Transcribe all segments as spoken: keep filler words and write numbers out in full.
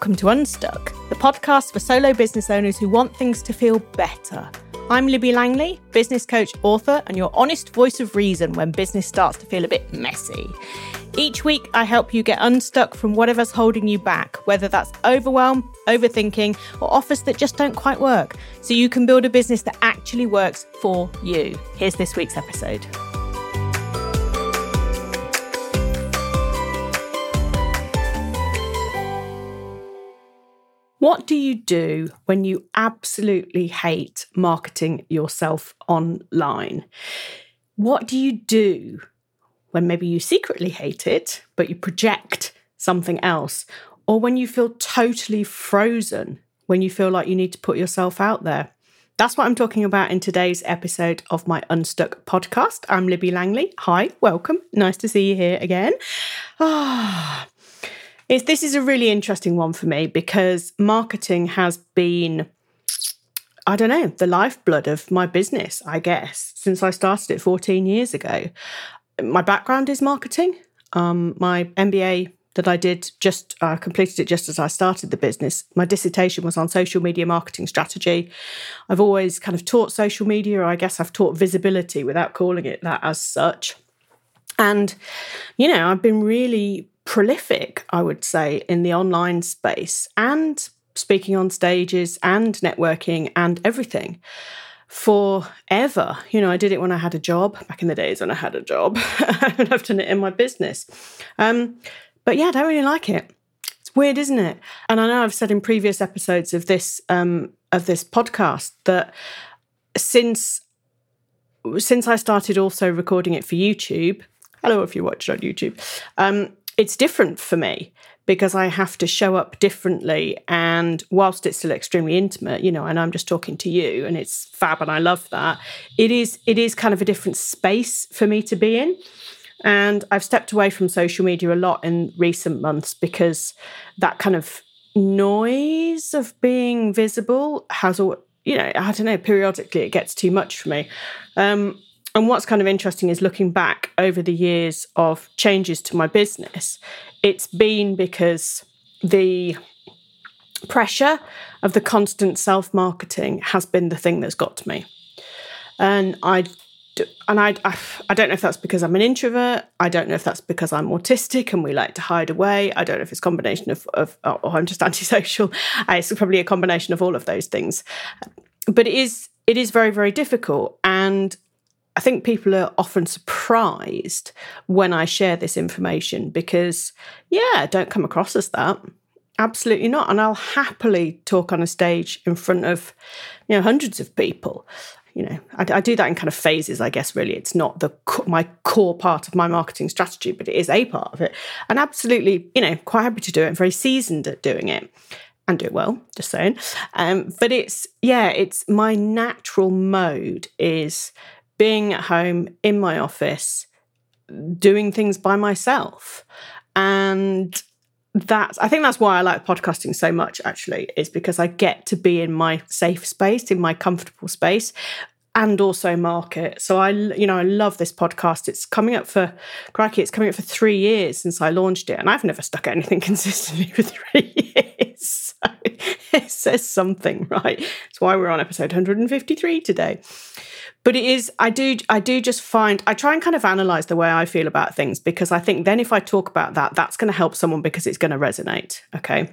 welcome to Unstuck, the podcast for solo business owners who want things to feel better. I'm Libby Langley, business coach, author, and your honest voice of reason when business starts to feel a bit messy. Each week, I help you get unstuck from whatever's holding you back, whether that's overwhelm, overthinking, or offers that just don't quite work, so you can build a business that actually works for you. Here's this week's episode. What do you do when you absolutely hate marketing yourself online? What do you do when maybe you secretly hate it, but you project something else? Or when you feel totally frozen, when you feel like you need to put yourself out there? That's what I'm talking about in today's episode of my Unstuck podcast. I'm Libby Langley. Hi, welcome. Nice to see you here again. Ah. It's, this is a really interesting one for me because marketing has been, I don't know, the lifeblood of my business, I guess, since I started it fourteen years ago. My background is marketing. Um, my M B A that I did just, I uh, completed it just as I started the business. My dissertation was on social media marketing strategy. I've always kind of taught social media, or I guess I've taught visibility without calling it that as such. And, you know, I've been really prolific, I would say, in the online space and speaking on stages and networking and everything forever. You know, I did it when I had a job, back in the days when I had a job, and I've done it in my business. Um, but yeah, I don't really like it. It's weird, isn't it? And I know I've said in previous episodes of this um, of this podcast that since since I started also recording it for YouTube, hello if you watch it on YouTube, um, it's different for me because I have to show up differently. And whilst it's still extremely intimate, you know, and I'm just talking to you and it's fab and I love that, it is it is kind of a different space for me to be in. And I've stepped away from social media a lot in recent months because that kind of noise of being visible has, you know, I don't know, periodically it gets too much for me. Um, And what's kind of interesting is looking back over the years of changes to my business, it's been because the pressure of the constant self-marketing has been the thing that's got to me. And I, and I, I don't know if that's because I'm an introvert. I don't know if that's because I'm autistic and we like to hide away. I don't know if it's a combination of, of or I'm just antisocial. It's probably a combination of all of those things. But it is, it is very, very difficult. And I think people are often surprised when I share this information because, yeah, I don't come across as that. Absolutely not. And I'll happily talk on a stage in front of, you know, hundreds of people. You know, I, I do that in kind of phases, I guess, really. It's not the my core part of my marketing strategy, but it is a part of it. And absolutely, you know, quite happy to do it. I'm very seasoned at doing it. And do it well, just saying. Um, but it's, yeah, it's my natural mode is being at home in my office, doing things by myself. And that's, I think that's why I like podcasting so much, actually, is because I get to be in my safe space, in my comfortable space, and also market. So I, you know, I love this podcast. It's coming up for, crikey, it's coming up for three years since I launched it. And I've never stuck at anything consistently for three years. So it says something, right? That's why we're on episode one hundred fifty-three today. But it is, I do, I do just find, I try and kind of analyze the way I feel about things because I think then if I talk about that, that's going to help someone because it's going to resonate. Okay.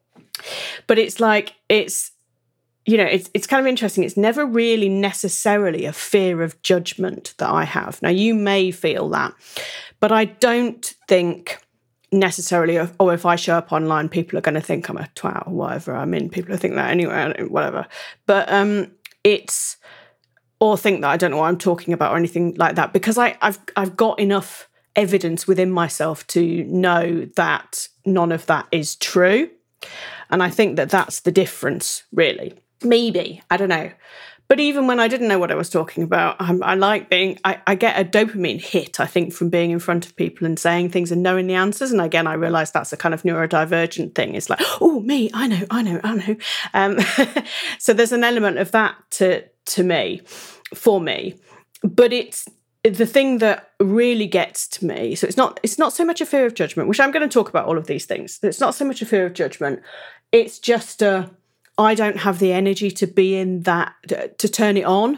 But it's like, it's, you know, it's it's kind of interesting. It's never really necessarily a fear of judgment that I have. Now, you may feel that, but I don't think necessarily, oh, if I show up online, people are going to think I'm a twat or whatever. I mean, people think that anyway, whatever. But um, it's, or think that I don't know what I'm talking about or anything like that, because I, I've I've got enough evidence within myself to know that none of that is true. And I think that that's the difference, really. Maybe, I don't know. But even when I didn't know what I was talking about, I'm, I like being, I, I get a dopamine hit, I think, from being in front of people and saying things and knowing the answers. And again, I realise that's a kind of neurodivergent thing. It's like, oh, me, I know, I know, I know. Um, so there's an element of that to to me, for me. But it's the thing that really gets to me. So it's not it's not so much a fear of judgment, which I'm going to talk about all of these things. It's not so much a fear of judgment. it's just a, I don't have the energy to be in that, to turn it on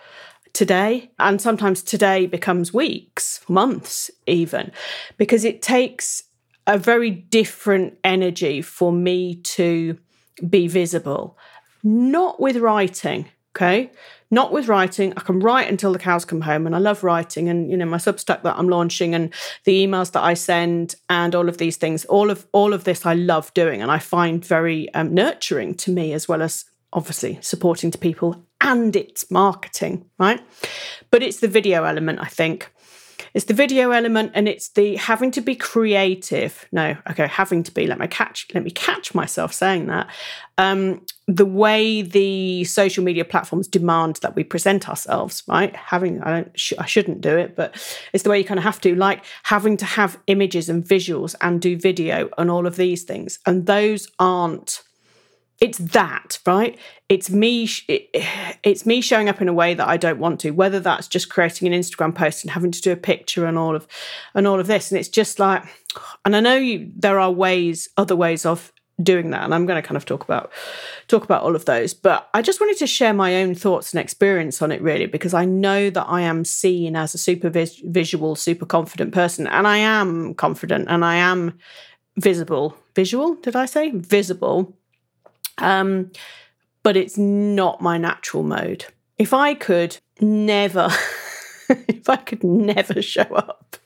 today. And sometimes today becomes weeks, months even, because it takes a very different energy for me to be visible. Not with writing, okay? Not with writing. I can write until the cows come home, and I love writing. And, you know, my Substack that I'm launching and the emails that I send and all of these things, all of all of this I love doing, and I find very um, nurturing to me, as well as obviously supporting to people, and it's marketing, right? But it's the video element, I think. It's the video element, and it's the having to be creative. No, okay, having to be. Let me catch. Let me catch myself saying that. Um, the way the social media platforms demand that we present ourselves, right? Having, I don't, sh- I shouldn't do it, but it's the way you kind of have to. Like having to have images and visuals and do video and all of these things, and those aren't. It's that, right? It's me. It, it's me showing up in a way that I don't want to. Whether that's just creating an Instagram post and having to do a picture and all of, and all of this, and it's just like, and I know you. There are ways, other ways of doing that, and I'm going to kind of talk about, talk about all of those. But I just wanted to share my own thoughts and experience on it, really, because I know that I am seen as a super vis- visual, super confident person, and I am confident, and I am visible. Visual? Did I say visible? Um, but it's not my natural mode. If I could never, if I could never show up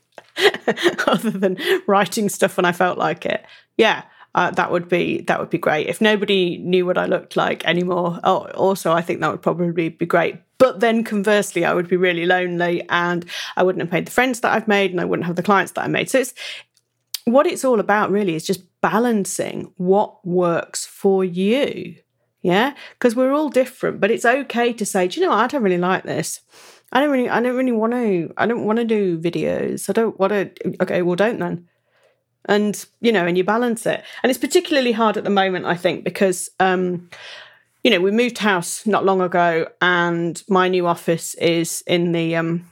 other than writing stuff when I felt like it, yeah, uh, that would be that would be great. If nobody knew what I looked like anymore, oh, also I think that would probably be great. But then conversely, I would be really lonely, and I wouldn't have made the friends that I've made, and I wouldn't have the clients that I made. So it's what it's all about, really, is just balancing what works for you. Yeah, because we're all different, but it's okay to say, do you know what? I don't really like this. I don't really, I don't really want to, I don't want to do videos. I don't want to, okay, well, don't then. And, you know, and you balance it. And it's particularly hard at the moment, I think, because, um, you know, we moved house not long ago, and my new office is in the, um,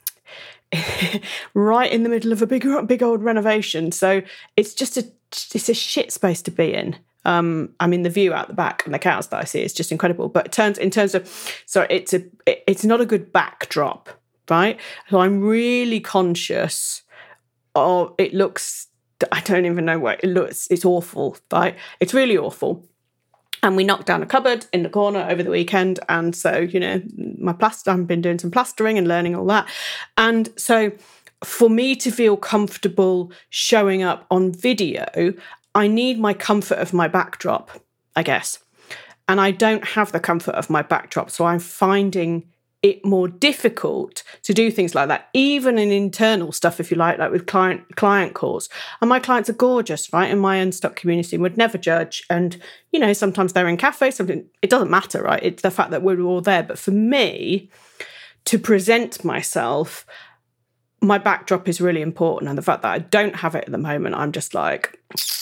right in the middle of a big, big old renovation. So it's just a, it's a shit space to be in. Um, I mean, the view out the back and the cows that I see is just incredible. But it turns, in terms of, sorry, it's a, it, it's not a good backdrop, right? So I'm really conscious of, it looks, I don't even know what it looks, it's awful, right? It's really awful. And we knocked down a cupboard in the corner over the weekend. And so, you know, my plaster, I've been doing some plastering and learning all that. And so for me to feel comfortable showing up on video, I need my comfort of my backdrop, I guess. And I don't have the comfort of my backdrop. So I'm finding it more difficult to do things like that, even in internal stuff, if you like, like with client client calls. And my clients are gorgeous, right? In my Unstuck community, would never judge. And, you know, sometimes they're in cafes, something, it doesn't matter, right? It's the fact that we're all there. But for me, to present myself, my backdrop is really important. And the fact that I don't have it at the moment, I'm just like,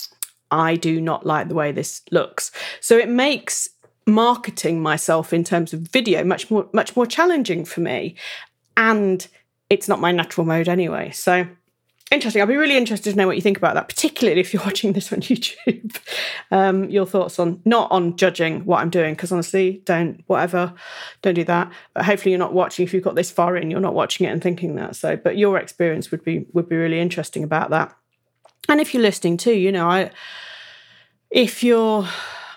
I do not like the way this looks. So it makes marketing myself in terms of video much more much more challenging for me, and it's not my natural mode anyway. So interesting. I'll be really interested to know what you think about that, particularly if you're watching this on YouTube. Um, your thoughts on, not on judging what I'm doing, because honestly, don't, whatever, don't do that. But hopefully you're not watching, if you've got this far in, you're not watching it and thinking that. So, but your experience would be would be really interesting about that. And if you're listening too, you know, I if you're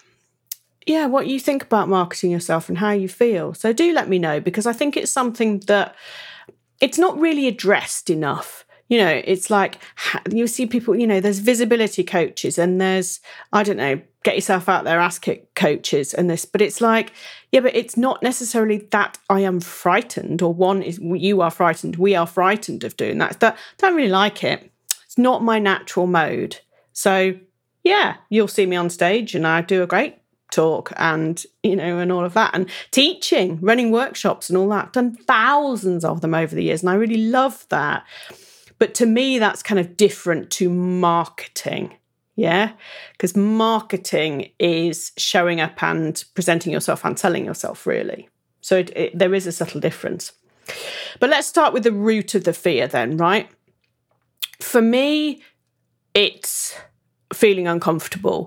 yeah, what you think about marketing yourself and how you feel. So do let me know, because I think it's something that it's not really addressed enough. You know, it's like you see people, you know, there's visibility coaches and there's, I don't know, get yourself out there, ask it coaches and this, but it's like, yeah, but it's not necessarily that I am frightened, or one is you are frightened, we are frightened of doing that. That don't really like it. It's not my natural mode. So yeah, you'll see me on stage and I do a great talk and, you know, and all of that, and teaching, running workshops and all that. I've done thousands of them over the years, and I really love that. But to me, that's kind of different to marketing. Yeah, because marketing is showing up and presenting yourself and selling yourself, really. So it, it, there is a subtle difference. But let's start with the root of the fear then, right? For me, it's feeling uncomfortable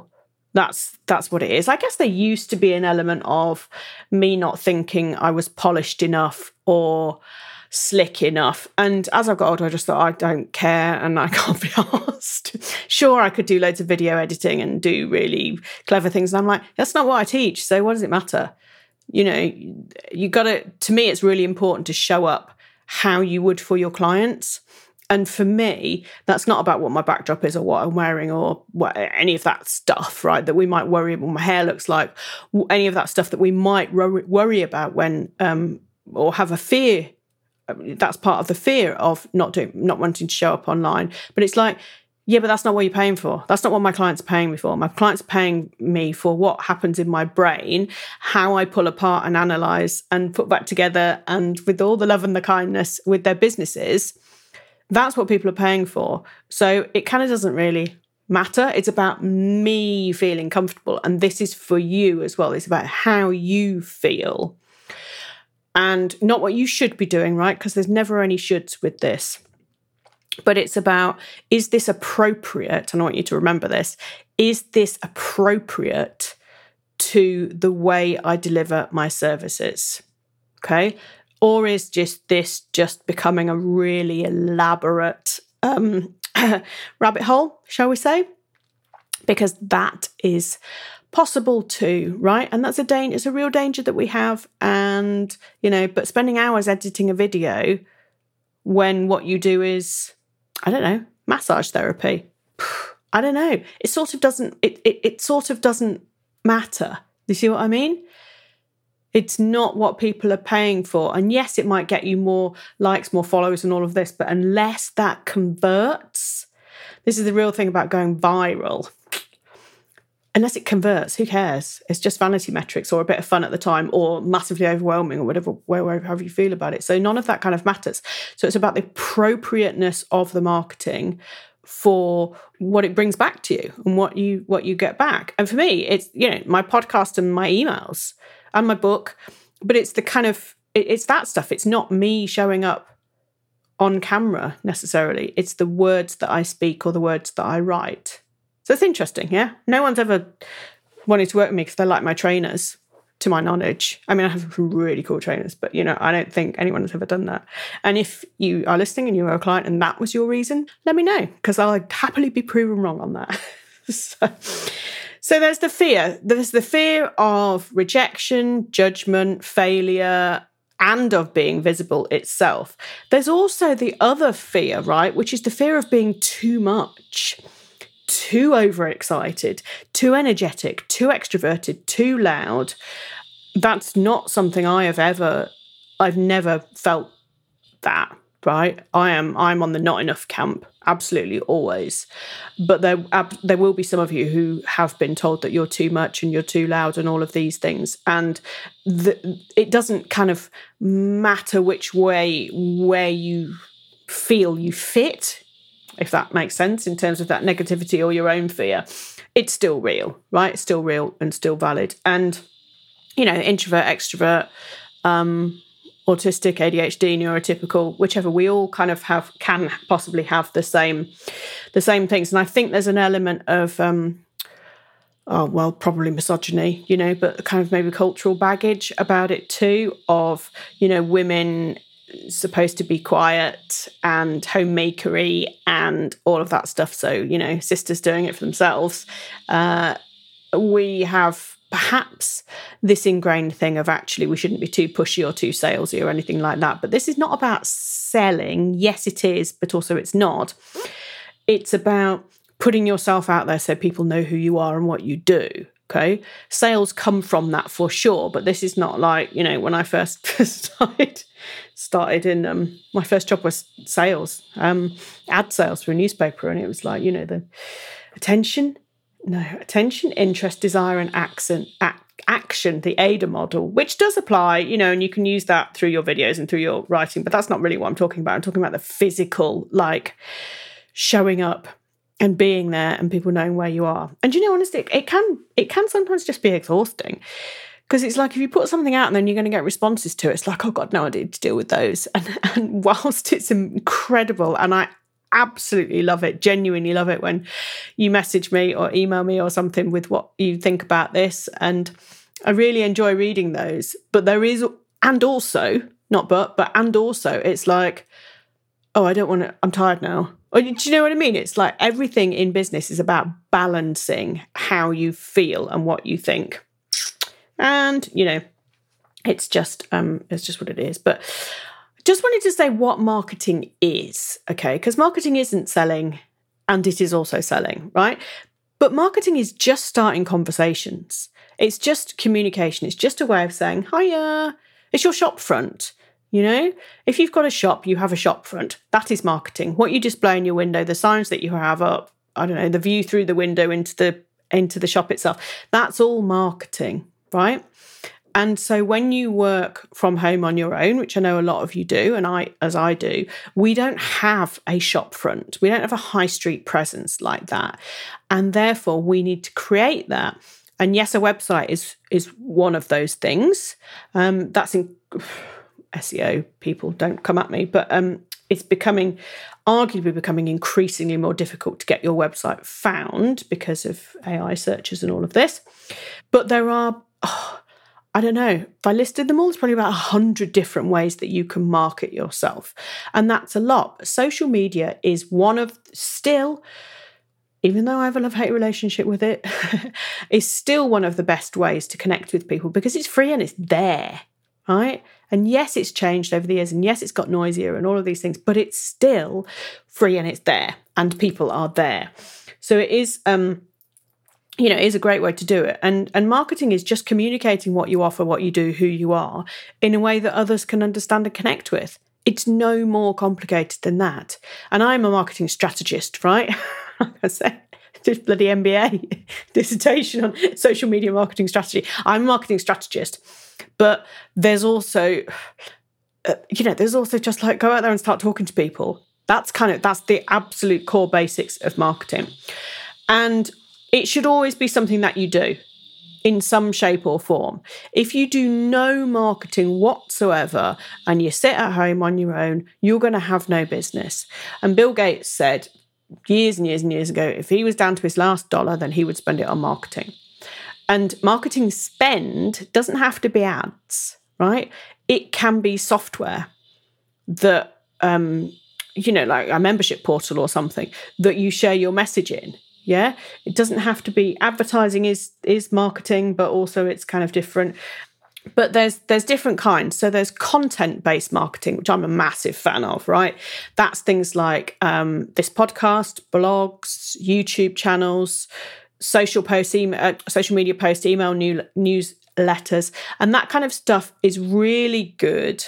That's that's what it is. I guess there used to be an element of me not thinking I was polished enough or slick enough. And as I got older, I just thought, I don't care and I can't be asked. Sure, I could do loads of video editing and do really clever things. And I'm like, that's not what I teach. So what does it matter? You know, you got to, to me, it's really important to show up how you would for your clients. And for me, that's not about what my backdrop is or what I'm wearing or what, any of that stuff, right? That we might worry about what my hair looks like, any of that stuff that we might worry about when, um, or have a fear. That's part of the fear of not doing, not wanting to show up online. But it's like, yeah, but that's not what you're paying for. That's not what my clients are paying me for. My clients are paying me for what happens in my brain, how I pull apart and analyze and put back together, and with all the love and the kindness with their businesses. That's what people are paying for. So it kind of doesn't really matter. It's about me feeling comfortable. And this is for you as well. It's about how you feel and not what you should be doing, right? Because there's never any shoulds with this. But it's about, is this appropriate? And I want you to remember this. Is this appropriate to the way I deliver my services? Okay. Or is just this just becoming a really elaborate um, rabbit hole, shall we say? Because that is possible too, right? And that's a danger, it's a real danger that we have. And, you know, but spending hours editing a video when what you do is, I don't know, massage therapy. I don't know. It sort of doesn't, it, it, it sort of doesn't matter. You see what I mean? It's not what people are paying for. And yes, it might get you more likes, more followers and all of this, but unless that converts, this is the real thing about going viral. Unless it converts, who cares? It's just vanity metrics or a bit of fun at the time or massively overwhelming or whatever, however you feel about it. So none of that kind of matters. So it's about the appropriateness of the marketing for what it brings back to you and what you what you get back. And for me, it's, you know, my podcast and my emails and my book, but it's the kind of, it's that stuff. It's not me showing up on camera necessarily. It's the words that I speak or the words that I write. So it's interesting, yeah? No one's ever wanted to work with me because they're like my trainers, to my knowledge. I mean, I have some really cool trainers, but, you know, I don't think anyone has ever done that. And if you are listening and you're a client and that was your reason, let me know, because I'll happily be proven wrong on that. so, so there's the fear. There's the fear of rejection, judgment, failure, and of being visible itself. There's also the other fear, right, which is the fear of being too much. Too overexcited, too energetic, too extroverted, too loud. That's not something I have ever, I've never felt that, right? I am, I'm on the not enough camp, absolutely always. But there, there will be some of you who have been told that you're too much and you're too loud and all of these things. And the, it doesn't kind of matter which way, where you feel you fit, if that makes sense, in terms of that negativity or your own fear, it's still real, right? It's still real and still valid. And, you know, introvert, extrovert, um, autistic, A D H D, neurotypical, whichever, we all kind of have, can possibly have the same, the same things. And I think there's an element of, um, oh, well, probably misogyny, you know, but kind of maybe cultural baggage about it too, of, you know, women supposed to be quiet and homemakery and all of that stuff. So, you know, sisters doing it for themselves. Uh, we have perhaps this ingrained thing of actually we shouldn't be too pushy or too salesy or anything like that. But this is not about selling. Yes, it is, but also it's not. It's about putting yourself out there so people know who you are and what you do. Okay, sales come from that for sure, but this is not like, you know, when I first started, started in, um, my first job was sales, um, ad sales for a newspaper, and it was like, you know, the attention, no, attention, interest, desire, and accent, ac- action, the A D A model, which does apply, you know, and you can use that through your videos and through your writing, but that's not really what I'm talking about. I'm talking about the physical, like showing up and being there and people knowing where you are. And you know, honestly, it can it can sometimes just be exhausting, because it's like if you put something out and then you're going to get responses to it, it's like, oh God, no, I need to deal with those. And, and whilst it's incredible, and I absolutely love it, genuinely love it when you message me or email me or something with what you think about this. And I really enjoy reading those. But there is, and also, not but, but and also, it's like, oh, I don't want to, I'm tired now. Or, do you know what I mean? It's like everything in business is about balancing how you feel and what you think. And, you know, it's just, um, it's just what it is. But just wanted to say what marketing is, okay? Because marketing isn't selling and it is also selling, right? But marketing is just starting conversations. It's just communication. It's just a way of saying, hiya, it's your shop front. You know, if you've got a shop, you have a shop front. That is marketing. What you display in your window, the signs that you have up, I don't know, the view through the window into the into the shop itself, that's all marketing, right? And so when you work from home on your own, which I know a lot of you do, and I, as I do, we don't have a shop front. We don't have a high street presence like that. And therefore, we need to create that. And yes, a website is is one of those things. Um, that's in S E O people, don't come at me, but um, it's becoming, arguably becoming increasingly more difficult to get your website found because of A I searches and all of this. But there are, oh, I don't know, if I listed them all, there's probably about a hundred different ways that you can market yourself. And that's a lot. But social media is one of, still, even though I have a love-hate relationship with it, is still one of the best ways to connect with people because it's free and it's there, right? And yes, it's changed over the years, and yes, it's got noisier and all of these things, but it's still free and it's there, and people are there. So it is, um, you know, it is a great way to do it. And and marketing is just communicating what you offer, what you do, who you are, in a way that others can understand and connect with. It's no more complicated than that. And I'm a marketing strategist, right? Like I said, just bloody M B A dissertation on social media marketing strategy. I'm a marketing strategist. But there's also, uh, you know, there's also just like go out there and start talking to people. That's kind of, that's the absolute core basics of marketing. And it should always be something that you do in some shape or form. If you do no marketing whatsoever and you sit at home on your own, you're going to have no business. And Bill Gates said years and years and years ago, if he was down to his last dollar, then he would spend it on marketing. And marketing spend doesn't have to be ads, right? It can be software that, um, you know, like a membership portal or something that you share your message in. Yeah, it doesn't have to be advertising is is marketing, but also it's kind of different. But there's there's different kinds. So there's content-based marketing, which I'm a massive fan of, right? That's things like um, this podcast, blogs, YouTube channels, social posts, email, uh, social media posts, email new, newsletters, and that kind of stuff is really good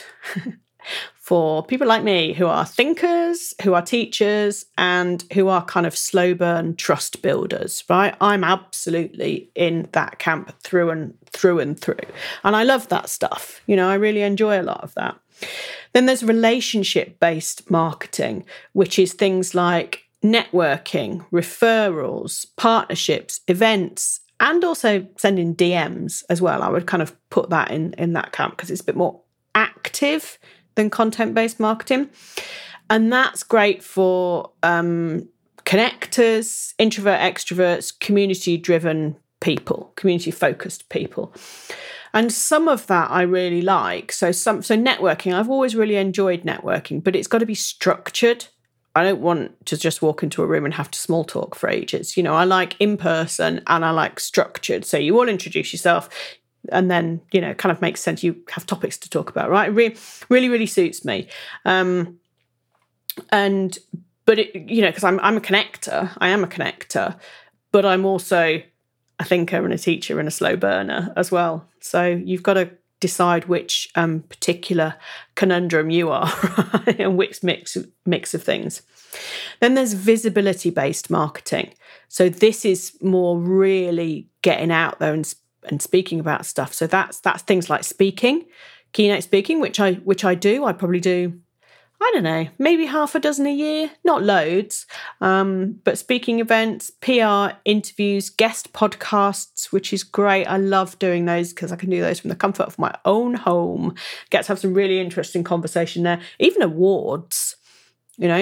for people like me who are thinkers, who are teachers, and who are kind of slow burn trust builders, right? I'm absolutely in that camp through and through and through. And I love that stuff. You know, I really enjoy a lot of that. Then there's relationship-based marketing, which is things like networking, referrals, partnerships, events, and also sending D Ms as well. I would kind of put that in, in that camp because it's a bit more active than content-based marketing. And that's great for um, connectors, introvert, extroverts, community-driven people, community-focused people. And some of that I really like. So some so networking, I've always really enjoyed networking, but it's got to be structured. I don't want to just walk into a room and have to small talk for ages. You know, I like in person and I like structured. So you all introduce yourself and then, you know, it kind of makes sense. You have topics to talk about, right? It really, really, really suits me. Um, and, but, it, you know, because I'm, I'm a connector, I am a connector, but I'm also a thinker and a teacher and a slow burner as well. So you've got to decide which um, particular conundrum you are and which mix mix of things. Then there's visibility-based marketing. So this is more really getting out there and and speaking about stuff. So that's that's things like speaking, keynote speaking, which I which I do. I probably do, I don't know, maybe half a dozen a year, not loads, um, but speaking events, P R, interviews, guest podcasts, which is great. I love doing those because I can do those from the comfort of my own home. Get to have some really interesting conversation there. Even awards, you know,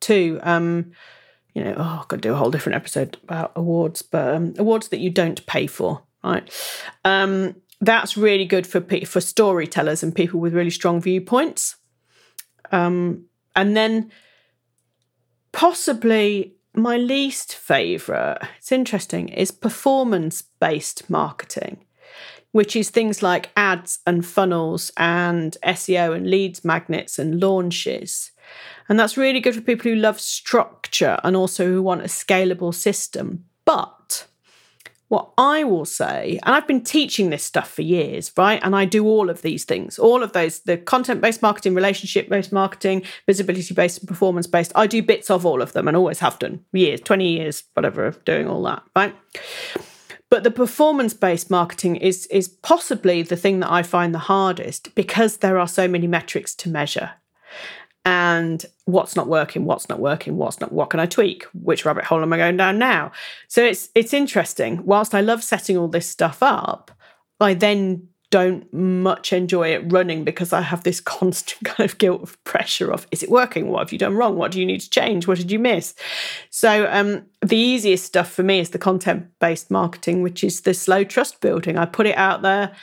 too. Um, you know, oh, I've got to do a whole different episode about awards, but um, awards that you don't pay for, right? Um, that's really good for for storytellers and people with really strong viewpoints. Um, and then possibly my least favourite, it's interesting, is performance-based marketing, which is things like ads and funnels and S E O and leads magnets and launches. And that's really good for people who love structure and also who want a scalable system. But what I will say, and I've been teaching this stuff for years, right? And I do all of these things, all of those, the content-based marketing, relationship-based marketing, visibility-based and performance-based. I do bits of all of them and always have done years, twenty years, whatever, of doing all that, right? But the performance-based marketing is, is possibly the thing that I find the hardest because there are so many metrics to measure. And what's not working, what's not working, what's not, what can I tweak? Which rabbit hole am I going down now? So it's it's interesting. Whilst I love setting all this stuff up, I then don't much enjoy it running because I have this constant kind of guilt of pressure of, is it working? What have you done wrong? What do you need to change? What did you miss? So um, the easiest stuff for me is the content-based marketing, which is the slow trust building. I put it out there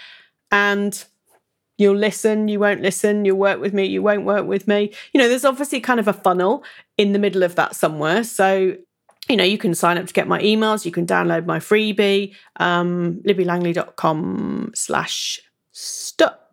and you'll listen, you won't listen, you'll work with me, you won't work with me. You know, there's obviously kind of a funnel in the middle of that somewhere. So, you know, you can sign up to get my emails, you can download my freebie, um, libbylangley.com slash stuck.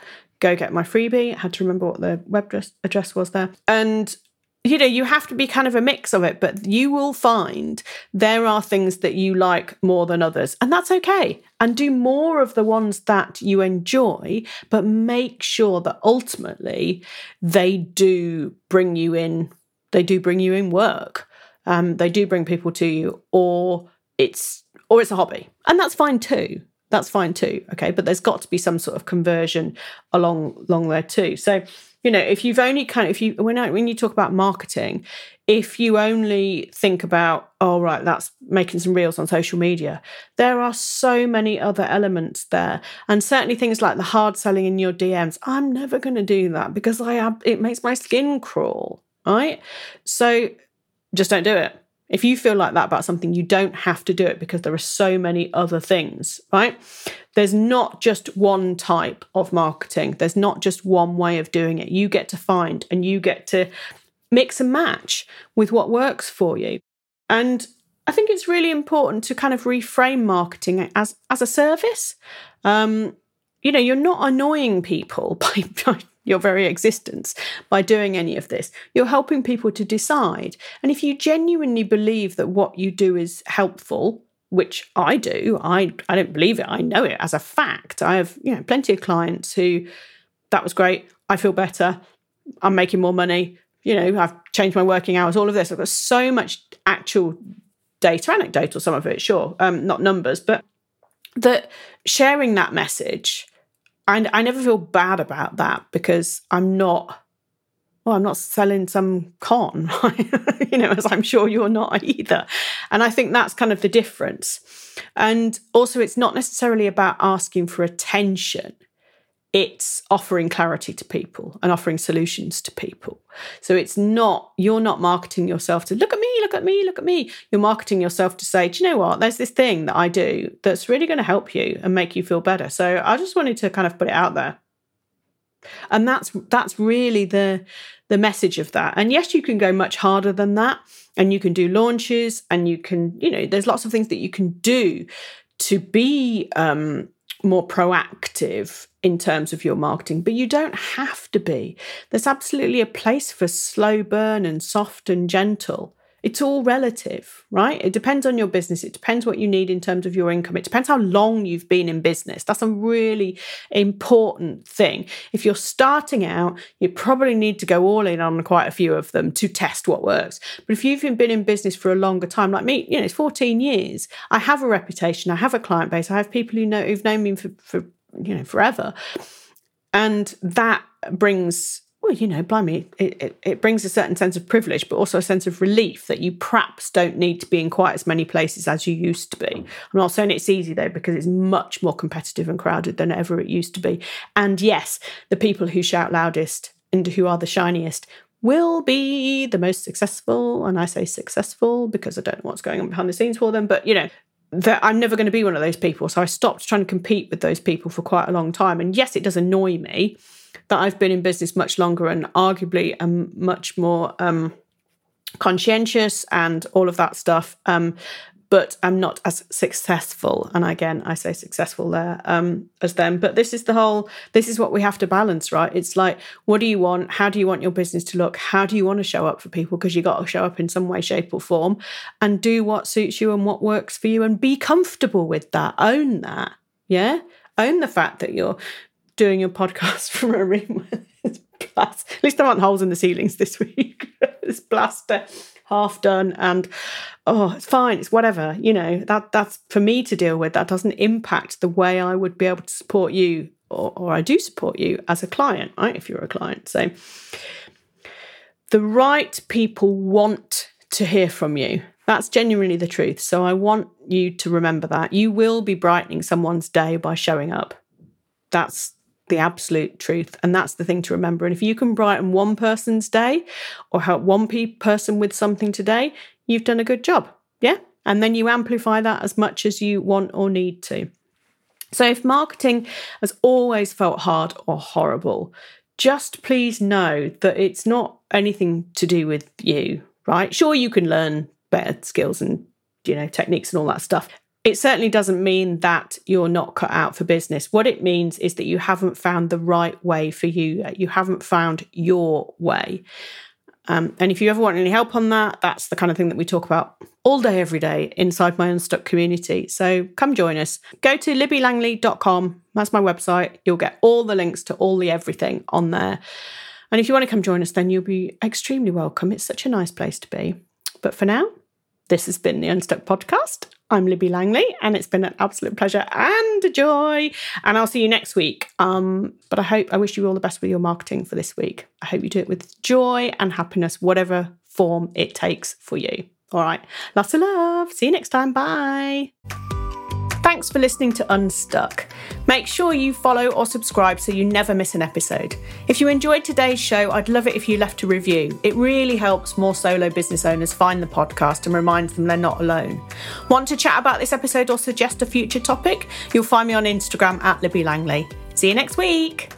Go get my freebie. I had to remember what the web address, address was there. And you know, you have to be kind of a mix of it, but you will find there are things that you like more than others, and that's okay. And do more of the ones that you enjoy, but make sure that ultimately they do bring you in, they do bring you in work. Um, they do bring people to you, or it's or it's a hobby. And that's fine too. That's fine too. Okay. But there's got to be some sort of conversion along along there too. So you know, if you've only kind of, if you, when I, when you talk about marketing, if you only think about, oh, right, that's making some reels on social media, there are so many other elements there. And certainly things like the hard selling in your D Ms, I'm never going to do that because I have, it makes my skin crawl, right? So just don't do it. If you feel like that about something, you don't have to do it because there are so many other things, right? There's not just one type of marketing. There's not just one way of doing it. You get to find and you get to mix and match with what works for you. And I think it's really important to kind of reframe marketing as, as a service. Um, you know, you're not annoying people by, by your very existence by doing any of this. You're helping people to decide. And if you genuinely believe that what you do is helpful, which I do, I, I don't believe it, I know it as a fact. I have, you know, plenty of clients who, that was great, I feel better, I'm making more money, you know, I've changed my working hours, all of this. I've got so much actual data, anecdotal, some of it, sure, um, not numbers, but that sharing that message, and I never feel bad about that because I'm not, well, I'm not selling some con, you know, as I'm sure you're not either. And I think that's kind of the difference. And also, it's not necessarily about asking for attention. It's offering clarity to people and offering solutions to people. So it's not, you're not marketing yourself to look at me, look at me, look at me. You're marketing yourself to say, do you know what? There's this thing that I do that's really going to help you and make you feel better. So I just wanted to kind of put it out there. And that's that's really the the message of that. And yes, you can go much harder than that. And you can do launches and you can, you know, there's lots of things that you can do to be um, more proactive in terms of your marketing, but you don't have to be. There's absolutely a place for slow burn and soft and gentle. It's all relative, right? It depends on your business. It depends what you need in terms of your income. It depends how long you've been in business. That's a really important thing. If you're starting out, you probably need to go all in on quite a few of them to test what works. But if you've been in business for a longer time, like me, you know, it's fourteen years. I have a reputation. I have a client base. I have people who know who've known me for, for you know, forever. And that brings, well, you know, blimey, it, it, it brings a certain sense of privilege, but also a sense of relief that you perhaps don't need to be in quite as many places as you used to be. I'm not saying it's easy, though, because it's much more competitive and crowded than ever it used to be. And yes, the people who shout loudest and who are the shiniest will be the most successful. And I say successful because I don't know what's going on behind the scenes for them. But, you know, that I'm never going to be one of those people. So I stopped trying to compete with those people for quite a long time. And yes, it does annoy me that I've been in business much longer and arguably am much more um, conscientious and all of that stuff. Um, but I'm not as successful. And again, I say successful there um, as them. But this is the whole, this is what we have to balance, right? It's like, what do you want? How do you want your business to look? How do you want to show up for people? Because you got to show up in some way, shape or form and do what suits you and what works for you and be comfortable with that. Own that. Yeah. Own the fact that you're doing your podcast from a room where it's blast. At least there aren't holes in the ceilings this week. It's plaster. Half done and oh it's fine, it's whatever, you know, that that's for me to deal with. That doesn't impact the way I would be able to support you or, or I do support you as a client, right, if you're a client. So the right people want to hear from you. That's genuinely the truth. So I want you to remember that you will be brightening someone's day by showing up. That's the absolute truth. And that's the thing to remember. And if you can brighten one person's day or help one pe- person with something today, you've done a good job. Yeah. And then you amplify that as much as you want or need to. So if marketing has always felt hard or horrible, just please know that it's not anything to do with you, right? Sure, you can learn better skills and, you know, techniques and all that stuff. It certainly doesn't mean that you're not cut out for business. What it means is that you haven't found the right way for you. You haven't found your way. Um, and if you ever want any help on that, that's the kind of thing that we talk about all day, every day inside my Unstuck community. So come join us. Go to libby langley dot com. That's my website. You'll get all the links to all the everything on there. And if you want to come join us, then you'll be extremely welcome. It's such a nice place to be. But for now, this has been the Unstuck Podcast. I'm Libby Langley, and it's been an absolute pleasure and a joy. And I'll see you next week. Um, but I hope, I wish you all the best with your marketing for this week. I hope you do it with joy and happiness, whatever form it takes for you. All right. Lots of love. See you next time. Bye. Thanks for listening to Unstuck. Make sure you follow or subscribe so you never miss an episode. If you enjoyed today's show, I'd love it if you left a review. It really helps more solo business owners find the podcast and reminds them they're not alone. Want to chat about this episode or suggest a future topic? You'll find me on Instagram at Libby Langley. See you next week.